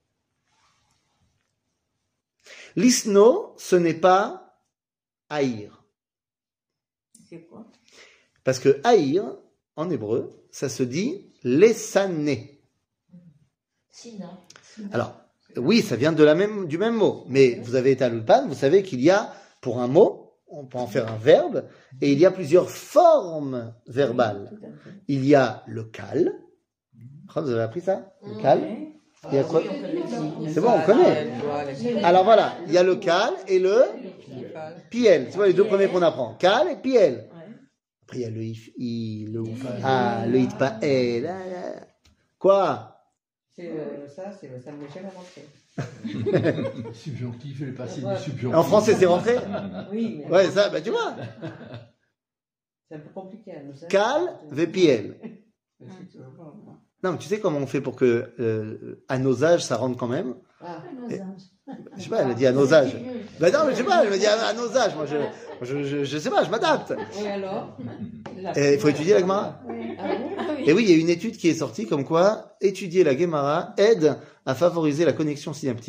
L'isno, ce n'est pas haïr. C'est quoi? Parce que haïr, en hébreu, ça se dit lesané. Sina. Alors, oui, ça vient de la même, du même mot. Mais vous avez été à l'Ulpan, vous savez qu'il y a, pour un mot, on peut en faire un verbe, et il y a plusieurs formes verbales. Tout à fait. Il y a le cal. Vous avez appris ça? Le cal. Ouais. Il y a quoi? Oui, on connaît. C'est bon, on connaît. Alors voilà, il y a le cal et le piel. Tu vois les deux premiers qu'on apprend. Cal et piel. Ouais. Après il y a le if, i, le ouf, ah, le it pas el. ah, ah. Quoi? C'est, euh, ça, c'est, ça ne m'est jamais rentré. Subjonctif, le passé du subjonctif. En français c'est rentré? Oui, mais Ouais, ça, bah tu vois. c'est un peu compliqué. hein, nous, ça. Cal, ve piel. Mais c'est toujours bon, hein. Non, mais tu sais comment on fait pour que euh, à nos âges ça rentre quand même? Ah, Je sais pas, elle a dit à nos âges. Ben non, mais je sais pas, elle m'a dit à, à nos âges. Moi, je, je, je, je sais pas, je m'adapte. et alors Et il faut étudier la Gemara. Ah bon Ah oui. Et oui, il y a une étude qui est sortie comme quoi étudier la Gemara aide à favoriser la connexion synaptique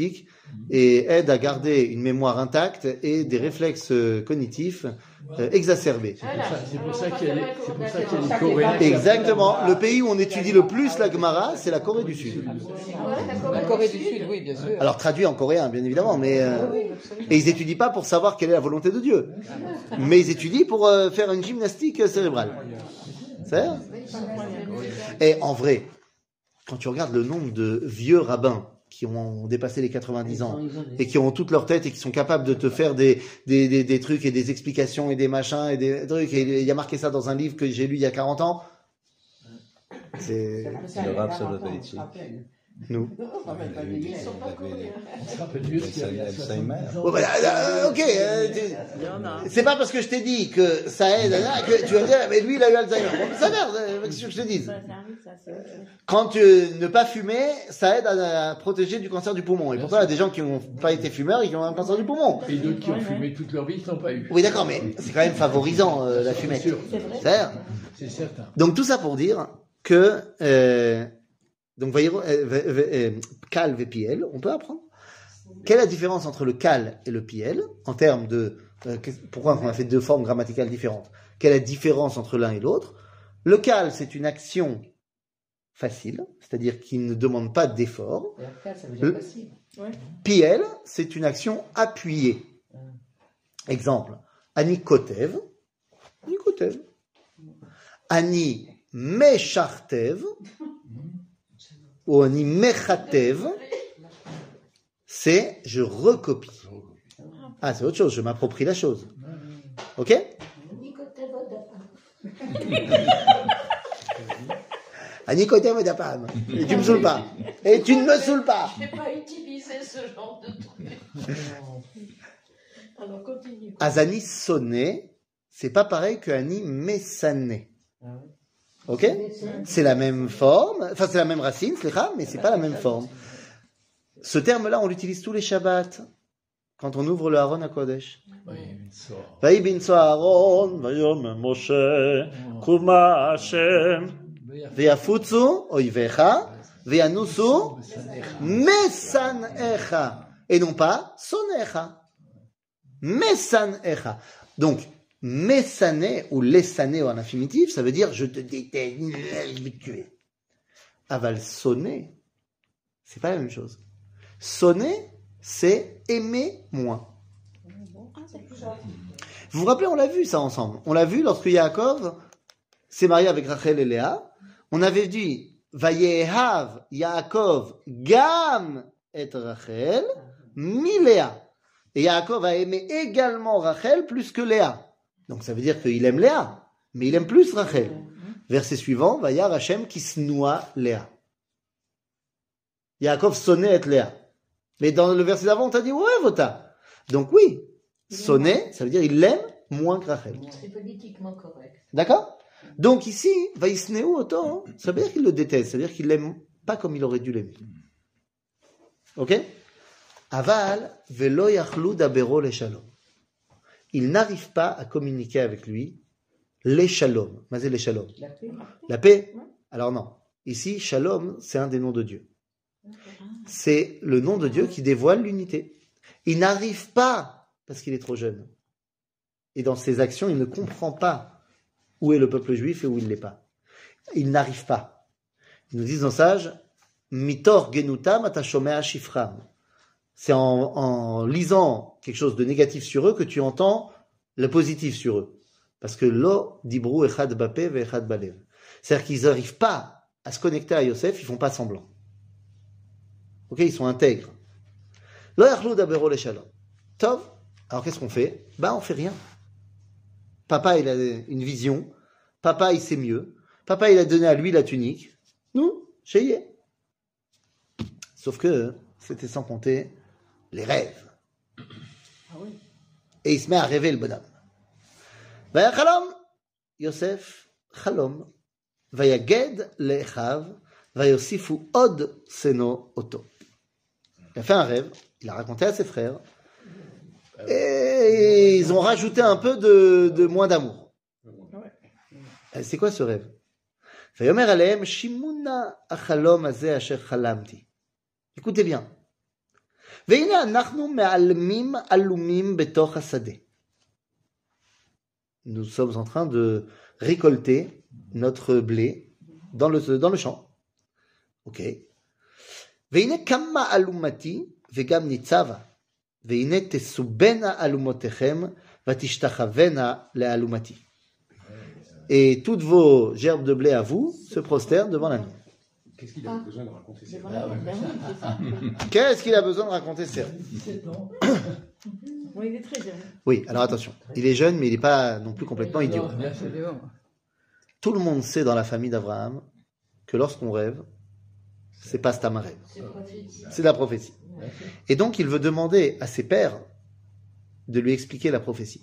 et aide à garder une mémoire intacte et des réflexes euh, cognitifs euh, exacerbés. C'est pour ça, c'est pour ça qu'il y a les, c'est pour ça qu'il y a les Chaque Coréens. étape. qui- Exactement. Le pays où on étudie le plus la Gemara, c'est la Corée du Sud. La Corée du Sud, oui, bien sûr. Alors traduit en coréen, bien évidemment, mais euh, Oui, absolument. et ils étudient pas pour savoir quelle est la volonté de Dieu, mais ils étudient pour euh, faire une gymnastique cérébrale. C'est vrai. Et en vrai, quand tu regardes le nombre de vieux rabbins qui ont dépassé les quatre-vingt-dix ans et qui ont toute leur tête et qui sont capables de te faire des, des, des, des trucs et des explications et des machins et des trucs, et il y a marqué ça dans un livre que j'ai lu il y a quarante ans, c'est Le Rav Soloveitch. nous. Il Ils sont pas avait coréens. On se rappelle mieux ce qu'il y avait. Alzheimer. Bon, bah, euh, ok, euh, tu- Il y en a. c'est pas parce que je t'ai dit que ça aide, hein, que tu vas me dire, mais lui il a eu Alzheimer. Bon, ça merde, euh, qu'est-ce que je te dise? Ça, ça arrive, ça, c'est autre chose. Quand tu ne pas fumer, ça aide à, à protéger du cancer du poumon. Et pourtant, il y a des gens qui n'ont pas été fumeurs et qui ont un cancer du poumon. Et d'autres qui ont Ouais, fumé ouais. toute leur vie, ils n'ont pas eu. Oui, d'accord, mais c'est quand même favorisant euh, la fumette. C'est sûr. C'est vrai. C'est vrai. C'est certain. Donc tout ça pour dire que euh, donc voyez, euh, v- v- euh, Kal et Piel, on peut apprendre. Quelle est la différence entre le Kal et le Piel en termes de euh, qu'est- pourquoi on a fait deux formes grammaticales différentes? Quelle est la différence entre l'un et l'autre? Le Kal, c'est une action facile, c'est-à-dire qui ne demande pas d'effort. Et après, ça veut Le- dire facile. Piel, c'est une action appuyée. Exemple, Ani Kotev, Ani Kotev, Ani Meshartev, ou Ani Mechatev, c'est je recopie. Ah, c'est autre chose, je m'approprie la chose. Ok? Ani Kotev et Dapam. Et tu me saoules pas. Et tu ne me saoules pas. Je n'ai pas utilisé ce genre de truc. Alors, continue. Azani sonné, c'est pas pareil que Ani Messané. Ah oui. Ok? C'est la même forme, enfin c'est la même racine, slicha, mais c'est pas la même forme. Ce terme-là, on l'utilise tous les Shabbats, quand on ouvre le Aaron à Kodesh. Oui, une sorte. Vaïbin Aaron, Vayom Moshe, Kuma Hashem, Veyafutsu, Oivecha, Veyanusu, Mesanecha. Et non pas Sonecha. Mesanecha. Donc, Mesané ou Lesané en infinitif, ça veut dire je te déteste, je vais te tuer. Aval sonner, c'est pas la même chose. Sonner, c'est aimer moins. Vous vous rappelez, on l'a vu ça ensemble. On l'a vu lorsque Yaakov s'est marié avec Rachel et Léa. On avait dit Vayehav Yaakov gam et Rachel mi Léa. Et Yaakov a aimé également Rachel plus que Léa. Donc ça veut dire qu'il aime Léa, mais il aime plus Rachel. Verset suivant, Vayar Hashem qui se noie Léa. Yaakov sonnait être Léa. Mais dans le verset d'avant, on t'a dit ouais, Vota. Donc oui, sonner, ça veut dire il l'aime moins que Rachel. C'est politiquement correct. D'accord? Donc ici, Vaïsneu autant, ça veut dire qu'il le déteste, ça veut dire qu'il l'aime pas comme il aurait dû l'aimer. Ok? Aval velo yachlu dabero le shalom. Il n'arrive pas à communiquer avec lui les shalom. Mazé les shalom. La paix. La paix? Alors non. Ici, shalom, c'est un des noms de Dieu. C'est le nom de Dieu qui dévoile l'unité. Il n'arrive pas parce qu'il est trop jeune. Et dans ses actions, il ne comprend pas où est le peuple juif et où il ne l'est pas. Il n'arrive pas. Ils nous disent dans Sage, Mitor genutam atashomea shifram. C'est en, en lisant quelque chose de négatif sur eux que tu entends le positif sur eux. Parce que lo dibru echad bape ve echad balev. C'est-à-dire qu'ils n'arrivent pas à se connecter à Yosef, ils font pas semblant. Ok, ils sont intègres. Lo yachlu dabero le shalom. Tov. Alors qu'est-ce qu'on fait? Ben on fait rien. Papa il a une vision. Papa il sait mieux. Papa il a donné à lui la tunique. Nous, chez Sauf que c'était sans compter les rêves. Et il se met à rêver le bonhomme. Vaya chalom, Yosef, chalom, vaya ged lechav, vayosifu od seno oto. Il a fait un rêve, il a raconté à ses frères, et ils ont rajouté un peu de, de moins d'amour. Et c'est quoi ce rêve? Vayomer alehem shimuna achalom azeh asher chalamti. Écoutez bien. והנה אנחנו מעלמים עלומים בתוך השדה. Nous sommes en train de récolter notre blé dans le, dans le champ. Ok. והנה כמה אלומתי וגם ניצבה. והנה תסובנה אלומותיכם ותשתחוונה לאלומתי. Et toutes vos gerbes de blé à vous se prosternent devant la nuit. Qu'est-ce qu'il a besoin de raconter ça? Devant la nuit, ben oui, c'est ça. Qu'est-ce qu'il a besoin de raconter, Serge? dix-sept ans. Oui, il est très jeune. Oui, alors attention. Il est jeune, mais il n'est pas non plus complètement idiot. Non, bien sûr. Tout le monde sait dans la famille d'Abraham que lorsqu'on rêve, c'est pas Stam un rêve. C'est prophétique. C'est la prophétie. Et donc, il veut demander à ses pères de lui expliquer la prophétie.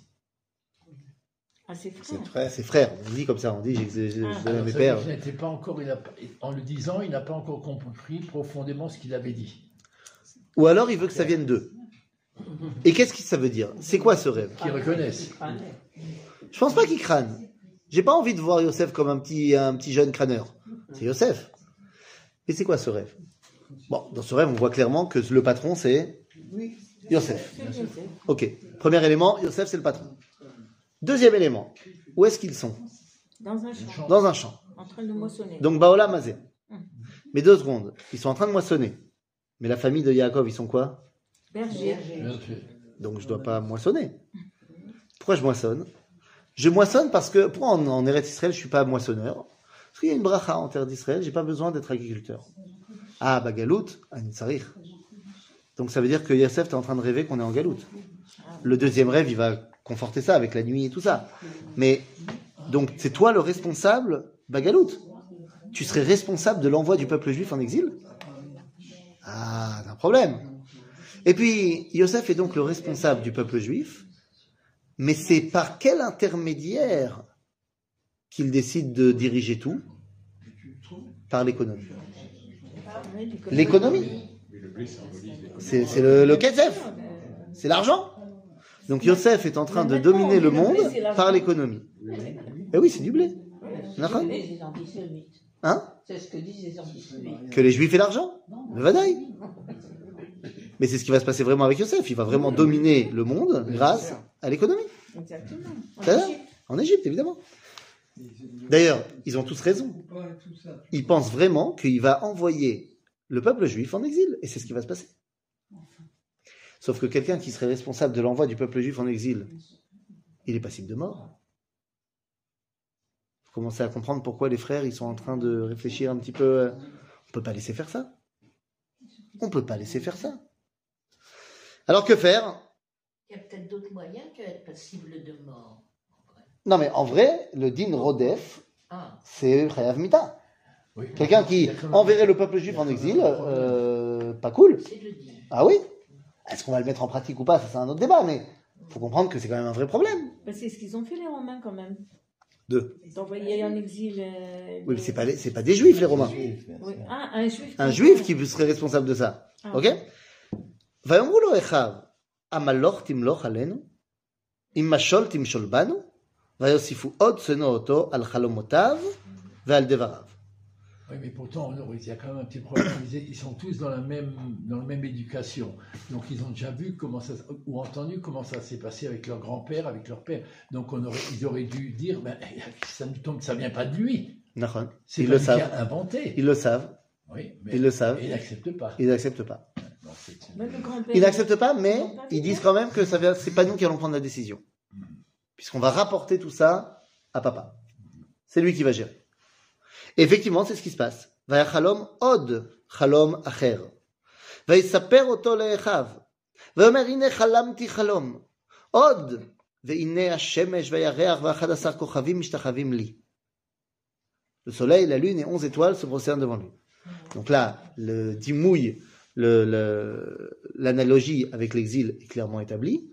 Ah, c'est C'est frère. très. Ses frères, on dit comme ça, on dit, j'ai j'ai- j'ai Ah. donné à Alors, mes ça pères. veut dire qu'il n'était pas encore, il a pas- en le disant, il n'a pas encore compris profondément ce qu'il avait dit. Ou alors, il veut que ça vienne d'eux. Et qu'est-ce que ça veut dire? C'est quoi ce rêve? Qu'ils reconnaissent. Je pense pas qu'il crâne. J'ai pas envie de voir Yosef comme un petit, un petit jeune crâneur. C'est Yosef. Et c'est quoi ce rêve? Bon, dans ce rêve, on voit clairement que le patron, c'est Yosef. C'est Yosef. Ok. Premier élément, Yosef, c'est le patron. Deuxième élément, où est-ce qu'ils sont? Dans un champ, Dans un champ. en train de moissonner. Donc, Baola Mazé. Mais deux secondes, ils sont en train de moissonner. Mais la famille de Yaakov, ils sont quoi? Berger. Bien sûr. Donc, je dois pas moissonner. Pourquoi je moissonne? Je moissonne parce que, pourquoi en, en Eretz Israël, je suis pas moissonneur? Parce qu'il y a une bracha en terre d'Israël, j'ai pas besoin d'être agriculteur. Ah, bah, Galout, Anin Sarir. Donc, ça veut dire que Yosef, t'es en train de rêver qu'on est en Galout. Le deuxième rêve, il va conforter ça avec la nuit et tout ça. Mais, donc, c'est toi le responsable, Bagalout. Tu serais responsable de l'envoi du peuple juif en exil? Ah, c'est un problème. Et puis, Yosef est donc le responsable du peuple juif, mais c'est par quel intermédiaire qu'il décide de diriger tout? Par l'économie. Oui, du côté- L'économie. C'est c'est le, le Kesef. C'est l'argent. Donc Yosef est en train de dominer le monde par l'économie. Eh oui, c'est du blé. D'accord? Les antisémites. Hein? C'est ce que disent les antisémites. Que les juifs aient l'argent? Le vadaï. Mais c'est ce qui va se passer vraiment avec Yosef. Il va vraiment dominer le monde grâce à l'économie. Exactement. En C'est ça? Égypte. En Égypte, évidemment. D'ailleurs, ils ont tous raison. Ils pensent vraiment qu'il va envoyer le peuple juif en exil. Et c'est ce qui va se passer. Sauf que quelqu'un qui serait responsable de l'envoi du peuple juif en exil, il est passible de mort. Vous commencez à comprendre pourquoi les frères ils sont en train de réfléchir un petit peu. On peut pas laisser faire ça. On peut pas laisser faire ça. Alors que faire? Il y a peut-être d'autres moyens qu'être passible de mort. Non mais en vrai, le din rodef, Ah, c'est Chayav Mita. Oui. Quelqu'un qui enverrait le peuple juif en exil, euh, pas cool. c'est le dire. Ah oui? Est-ce qu'on va le mettre en pratique ou pas? Ça c'est un autre débat, mais faut comprendre que c'est quand même un vrai problème. Ben, c'est ce qu'ils ont fait les Romains quand même. Deux. D'envoyer en exil. euh, Oui, mais des- c'est pas les- c'est pas des juifs les Romains. Oui. Ah, un juif. Un juif qui serait responsable de ça. Ah. Ok? ויאמרו לו אחיו, המלוך תמלוך עלינו, אם משול תמשול בנו, ויוסיפו עוד שנוא אותו על חלומותיו ועל דבריו. Oui, mais pourtant, non, il y a quand même un petit problème. Ils ils sont tous dans la même, dans la même éducation. Donc, ils ont déjà vu comment ça, ou entendu comment ça s'est passé avec leur grand-père, avec leur père. Donc, on aurait, ils auraient dû dire, ben, ça ne tombe, ça vient pas de lui. נכון. C'est Ils pas le lui qui a savent. inventé. Ils le savent. Oui, mais Ils le savent. et ils n'acceptent pas. Ils n'acceptent pas. Donc, c'est- Même le grand-père. Ils n'acceptent pas, mais Ils n'ont pas fait ils disent ça. quand même que ça vient, c'est pas nous qui allons prendre la décision. Puisqu'on va rapporter tout ça à papa. C'est lui qui va gérer. Et effectivement, c'est ce qui se passe. ויחלום עוד חלום אחר. ויספר אותו לאחיו. ויאמר הנה חלמתי חלום. עוד והנה השמש והירח ואחד עשר כוכבים משתחווים לי. Le soleil, la lune et onze étoiles se prosternent devant lui. Donc là, le dimouille, le, le, l'analogie avec l'exil est clairement établie.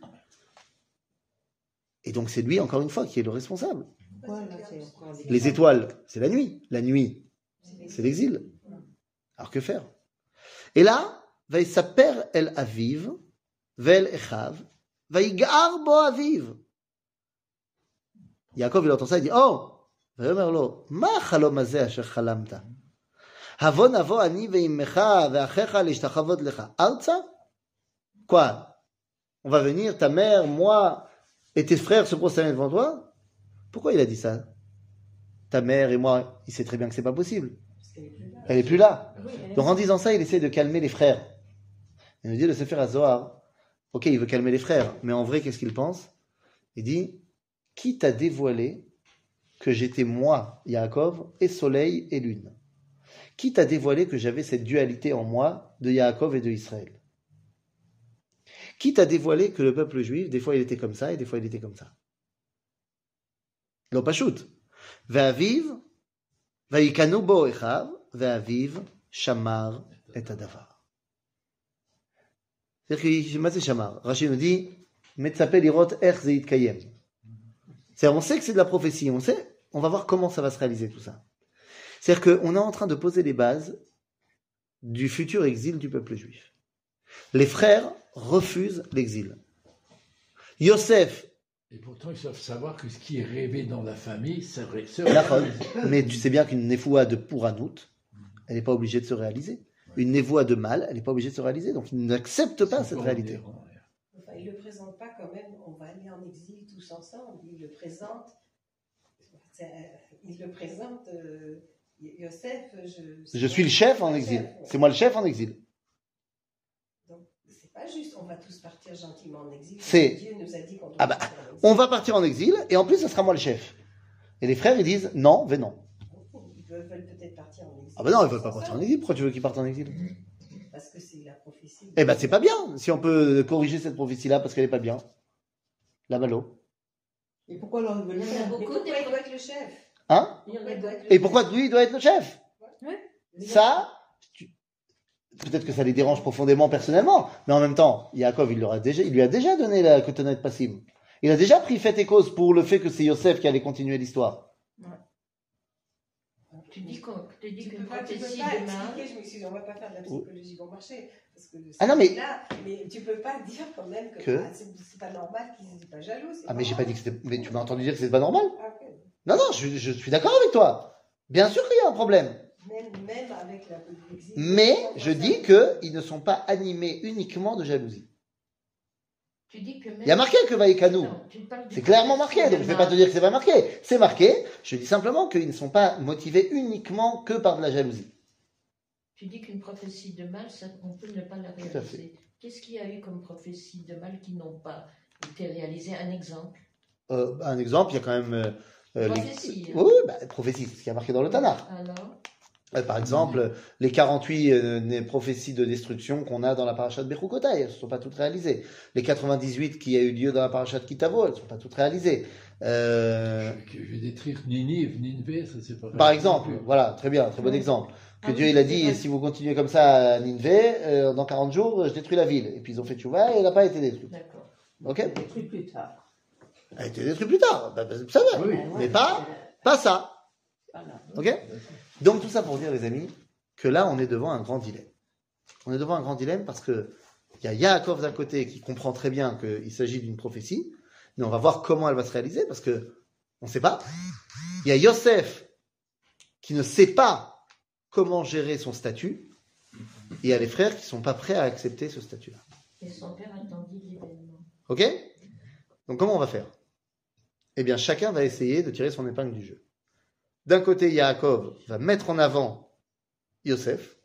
Et donc c'est lui, encore une fois, qui est le responsable. Voilà, c'est encore des- Les étoiles, c'est la nuit. La nuit, c'est l'exil. Alors que faire? Et là, ויספר אל אביו ואל אחיו, ויגער בו אביו. יעקב, il entend ça, il dit, oh! ויאמר לו, מה החלום הזה אשר חלמת? הבוא נבוא אני ואימך ואחיך להשתחוות לך ארצה? Quoi? On va venir, ta mère, moi et tes frères se prosterner devant toi? Pourquoi il a dit ça? Ta mère et moi, il sait très bien que c'est pas possible. Elle est plus là. Oui, elle est- Donc en disant ça, il essaie de calmer les frères. Il nous dit le Sefer HaZohar, ok, il veut calmer les frères, mais en vrai, qu'est-ce qu'il pense? Il dit, qui t'a dévoilé que j'étais moi, Yaakov, et soleil et lune? Qui t'a dévoilé que j'avais cette dualité en moi de Yaakov et de Israël? Qui t'a dévoilé que le peuple juif, des fois il était comme ça et des fois il était comme ça? לא פשוט. ואביו, ויקנו בו אחיו, ואביו שמר את הדבר. C'est-à-dire que, מה זה שמר? רש"י nous dit, מצפה לראות איך זה יתקיים. C'est-à-dire, on sait que c'est de la prophétie, on sait, on va voir comment ça va se réaliser tout ça. C'est-à-dire qu'on est en train de poser les bases du futur exil du peuple juif. Les frères refusent l'exil. Yosef, Et pourtant, ils savent savoir que ce qui est rêvé dans la famille, c'est ré- se la réalise. mais tu sais bien qu'une néfoua de Pouranout, elle n'est pas obligée de se réaliser. Une névoie de mal, elle n'est pas obligée de se réaliser. Donc ils n'acceptent pas C'est cette pas réalité. modérant, ouais. Enfin, il ne le présente pas quand même, on va aller en exil tous ensemble. Il le présente, c'est- il le présente, euh, Yosef, je, Je suis le chef en exil. C'est moi le chef en exil. Donc, c'est pas juste, on va tous partir gentiment en exil. C'est- Dieu nous a dit qu'on doit Ah bah, partir en exil. On va partir en exil et en plus, ce sera moi le chef. Et les frères, ils disent non, mais non. Ils veulent, veulent peut-être partir en exil. Ah bah non, ils veulent pas partir en exil. Pourquoi tu veux qu'ils partent en exil? Parce que c'est la prophétie. Eh ben, c'est pas bien. Si on peut corriger cette prophétie-là parce qu'elle est pas bien. La malo. Et pourquoi leur veulent Il y en a faire Mais beaucoup pourquoi il des doit être le chef? Hein? Pourquoi il doit être le Et chef? pourquoi lui, il doit être le chef? Ouais. Ça, tu- peut-être que ça les dérange profondément personnellement, mais en même temps, Yaakov, il, leur a déjà, il lui a déjà donné la cotonnette passive. Il a déjà pris fait et cause pour le fait que c'est Yosef qui allait continuer l'histoire. Tu dis qu'on- tu dis Tu qu'une peux pas, tu peux prophétie pas de mal. expliquer, je m'excuse, on va pas faire de la psychologie bon marché. Parce que Ah non, mais- là, mais tu peux pas dire quand même que, Que ah, c'est c'est pas normal qu'ils soient pas jaloux. c'est Ah, mais j'ai pas normal. dit que c'était, mais tu m'as entendu dire que c'était pas normal? Ah, ok. Non, non, je, je suis d'accord avec toi. Bien sûr qu'il y a un problème. Même, même avec la l'exil. Mais je dis qu'ils ne sont pas animés uniquement de jalousie. Tu dis que même- Il y a marqué que Vaïkanou. Non, tu parles du C'est clairement prophétie marqué, de donc je ne vais mal. pas te dire que c'est pas marqué. C'est marqué. Je dis simplement qu'ils ne sont pas motivés uniquement que par de la jalousie. Tu dis qu'une prophétie de mal, ça, on peut ne pas la à fait. réaliser. Qu'est-ce qu'il y a eu comme prophétie de mal qui n'ont pas été réalisées? Un exemple. Euh, un exemple, il y a quand même. euh, euh, les- Prophétie, hein. Oui, oui, bah, prophétie, c'est ce qui a marqué dans le Tanakh. Alors, Euh, par exemple, les quarante-huit euh, né- prophéties de destruction qu'on a dans la paracha de Bechukotai, elles ne sont pas toutes réalisées. Les quatre-vingt-dix-huit qui a eu lieu dans la paracha de Kitavo, elles ne sont pas toutes réalisées. Euh, Que je vais détruire Ninive, Nineveh, ça c'est pas par réalisé exemple, non plus. voilà, très bien, très bon Oui. exemple. Que Ah Dieu oui, il a c'est dit, vrai. si vous continuez comme ça à Nineveh, euh, dans quarante jours, je détruis la ville. Et puis ils ont fait tchouva et elle n'a pas été détruite. d'accord. Ok? Des trucs plus tard. Elle a été détruite plus tard, bah, bah, ça va. Oui. Mais pas, pas ça. Voilà. Ok? Donc tout ça pour dire, les amis, que là, on est devant un grand dilemme. On est devant un grand dilemme parce que il y a Yaakov d'un côté qui comprend très bien qu'il s'agit d'une prophétie, mais on va voir comment elle va se réaliser parce que on ne sait pas. Il y a Yosef qui ne sait pas comment gérer son statut, et il y a les frères qui ne sont pas prêts à accepter ce statut-là. Et son père attendit l'événement. Ok? Donc comment on va faire? Eh bien, chacun va essayer de tirer son épingle du jeu. D'un côté, Yaakov va mettre en avant Yosef,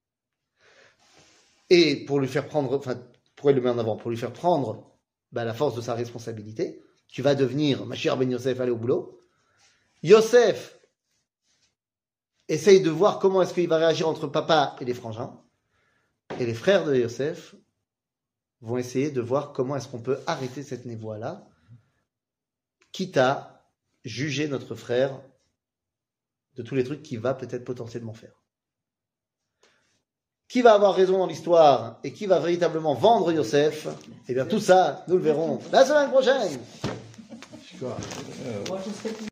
et pour lui faire prendre, enfin, pourquoi il le met en avant? Pour lui faire prendre bah, la force de sa responsabilité. Tu vas devenir Mashiach ben Yosef, aller au boulot. Yosef essaye de voir comment est-ce qu'il va réagir entre papa et les frangins. Et les frères de Yosef vont essayer de voir comment est-ce qu'on peut arrêter cette névoie-là, quitte à juger notre frère de tous les trucs qu'il va peut-être potentiellement faire. Qui va avoir raison dans l'histoire et qui va véritablement vendre Yosef? Eh bien tout ça, nous le verrons la semaine prochaine. Je crois. Moi, je serais plus